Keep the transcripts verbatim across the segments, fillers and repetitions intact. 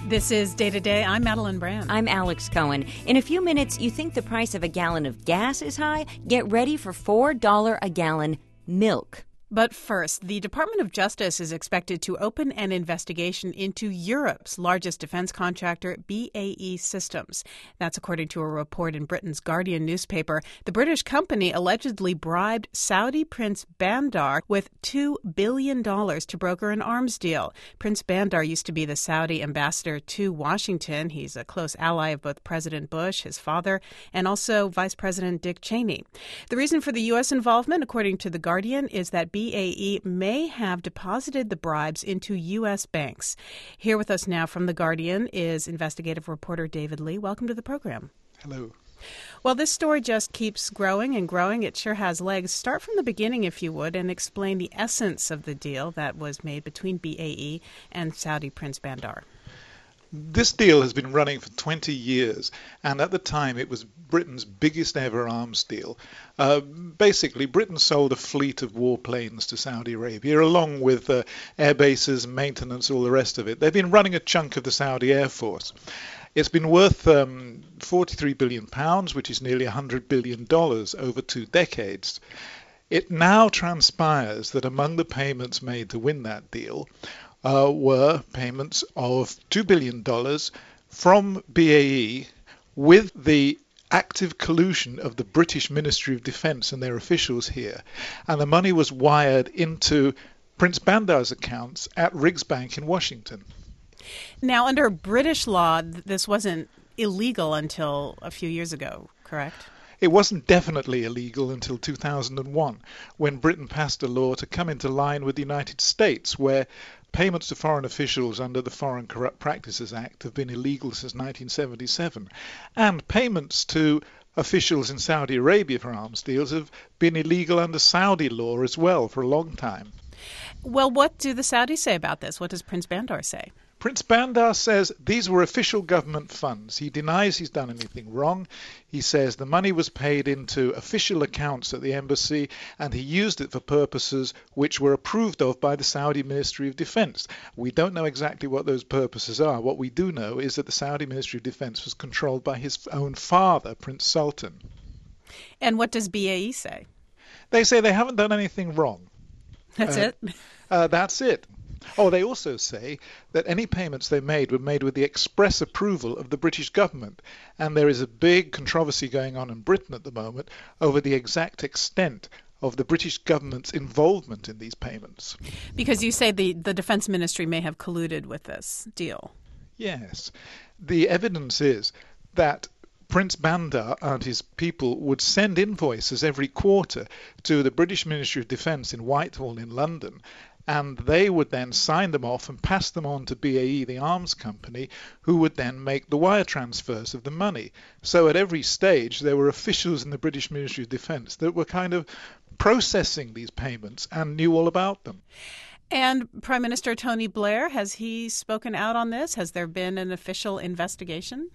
This is Day to Day. I'm Madeline Brand. I'm Alex Cohen. In a few minutes, you think the price of a gallon of gas is high? Get ready for four dollars a gallon milk. But first, the Department of Justice is expected to open an investigation into Europe's largest defense contractor, B A E Systems. That's according to a report in Britain's Guardian newspaper. The British company allegedly bribed Saudi Prince Bandar with two billion dollars to broker an arms deal. Prince Bandar used to be the Saudi ambassador to Washington. He's a close ally of both President Bush, his father, and also Vice President Dick Cheney. The reason for the U S involvement, according to The Guardian, is that B A E may have deposited the bribes into U S banks. Here with us now from The Guardian is investigative reporter David Lee. Welcome to the program. Hello. Well, this story just keeps growing and growing. It sure has legs. Start from the beginning, if you would, and explain the essence of the deal that was made between B A E and Saudi Prince Bandar. This deal has been running for twenty years, and at the time it was Britain's biggest ever arms deal. Uh, basically, Britain sold a fleet of warplanes to Saudi Arabia, along with uh, air bases, maintenance, all the rest of it. They've been running a chunk of the Saudi Air Force. It's been worth um, forty-three billion pounds, which is nearly one hundred billion dollars over two decades. It now transpires that among the payments made to win that deal Uh, were payments of two billion dollars from B A E with the active collusion of the British Ministry of Defence and their officials here. And the money was wired into Prince Bandar's accounts at Riggs Bank in Washington. Now, under British law, th- this wasn't illegal until a few years ago, correct? It wasn't definitely illegal until two thousand one, when Britain passed a law to come into line with the United States, where payments to foreign officials under the Foreign Corrupt Practices Act have been illegal since nineteen seventy-seven. And payments to officials in Saudi Arabia for arms deals have been illegal under Saudi law as well for a long time. Well, what do the Saudis say about this? What does Prince Bandar say? Prince Bandar says these were official government funds. He denies he's done anything wrong. He says the money was paid into official accounts at the embassy and he used it for purposes which were approved of by the Saudi Ministry of Defence. We don't know exactly what those purposes are. What we do know is that the Saudi Ministry of Defence was controlled by his own father, Prince Sultan. And what does B A E say? They say they haven't done anything wrong. That's uh, it? Uh, that's it. Oh, they also say that any payments they made were made with the express approval of the British government. And there is a big controversy going on in Britain at the moment over the exact extent of the British government's involvement in these payments. Because you say the, the Defence Ministry may have colluded with this deal. Yes. The evidence is that Prince Bandar and his people would send invoices every quarter to the British Ministry of Defence in Whitehall in London, and they would then sign them off and pass them on to B A E, the arms company, who would then make the wire transfers of the money. So at every stage there were officials in the British Ministry of Defence that were kind of processing these payments and knew all about them. And Prime Minister Tony Blair, has he spoken out on this? Has there been an official investigation?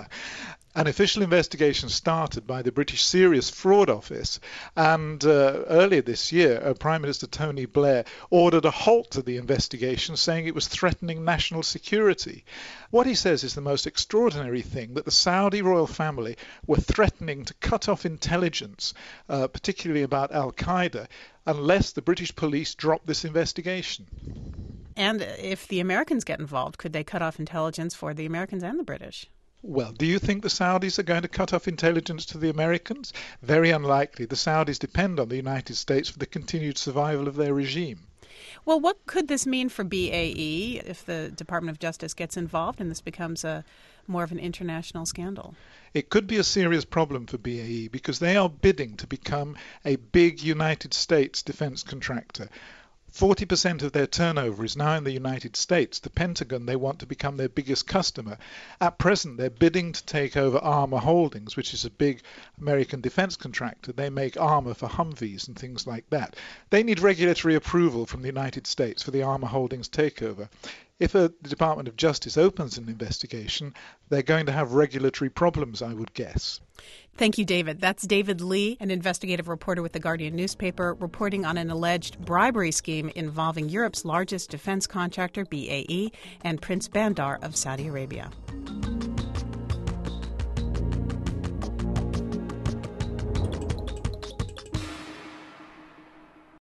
An official investigation started by the British Serious Fraud Office, and uh, earlier this year, uh, Prime Minister Tony Blair ordered a halt to the investigation, saying it was threatening national security. What he says is the most extraordinary thing, that the Saudi royal family were threatening to cut off intelligence, uh, particularly about Al-Qaeda, unless the British police drop this investigation. And if the Americans get involved, could they cut off intelligence for the Americans and the British? Well, do you think the Saudis are going to cut off intelligence to the Americans? Very unlikely. The Saudis depend on the United States for the continued survival of their regime. Well, what could this mean for B A E if the Department of Justice gets involved and this becomes a more of an international scandal? It could be a serious problem for B A E because they are bidding to become a big United States defense contractor. forty percent of their turnover is now in the United States. The Pentagon, they want to become their biggest customer. At present, they're bidding to take over Armour Holdings, which is a big American defense contractor. They make armour for Humvees and things like that. They need regulatory approval from the United States for the Armour Holdings takeover. If a, the Department of Justice opens an investigation, they're going to have regulatory problems, I would guess. Thank you, David. That's David Lee, an investigative reporter with the Guardian newspaper, reporting on an alleged bribery scheme involving Europe's largest defense contractor, B A E, and Prince Bandar of Saudi Arabia.